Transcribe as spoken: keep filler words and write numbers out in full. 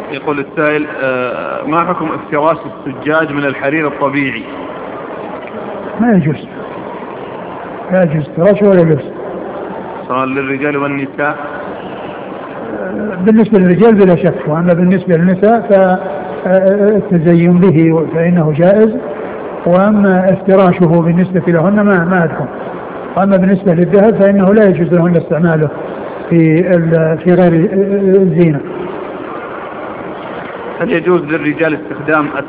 يقول السائل آه ما حكم افتراس السجاج من الحرير الطبيعي؟ ما يجوز، لا يجوز افتراشه ولا يجوز سواء للرجال والنساء. بالنسبة للرجال بلا شك، وأما بالنسبة للنساء فالتزين به فإنه جائز، وأما افتراشه بالنسبة لهن ما ما أدخل. وأما بالنسبة للذهب فإنه لا يجوز لهن استعماله في في غير الزينة. هل يجوز للرجال استخدام